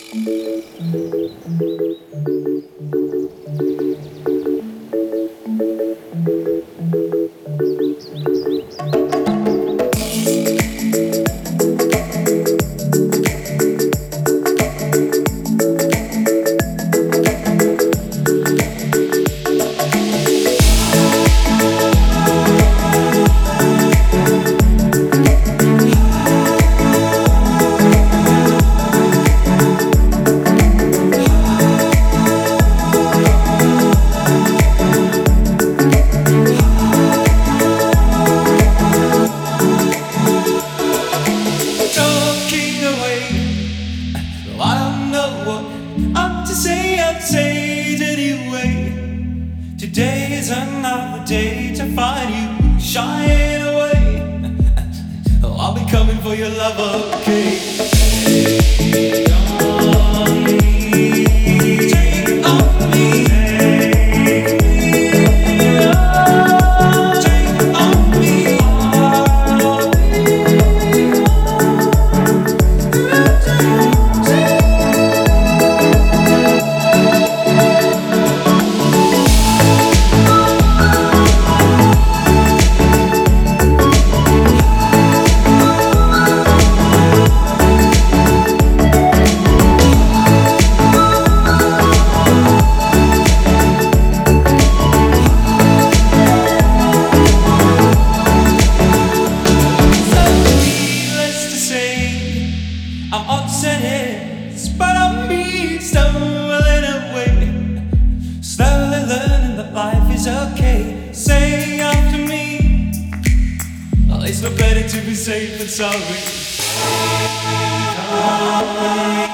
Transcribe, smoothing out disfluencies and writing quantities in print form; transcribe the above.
Say it anyway. Today is another day to find you shying away. I'll be coming for your love, okay? Take on me, take on me, take on me. I'm upset heads, but I'm me stumbling away, slowly learning that life is okay. Say after me, oh, it's no better to be safe than sorry.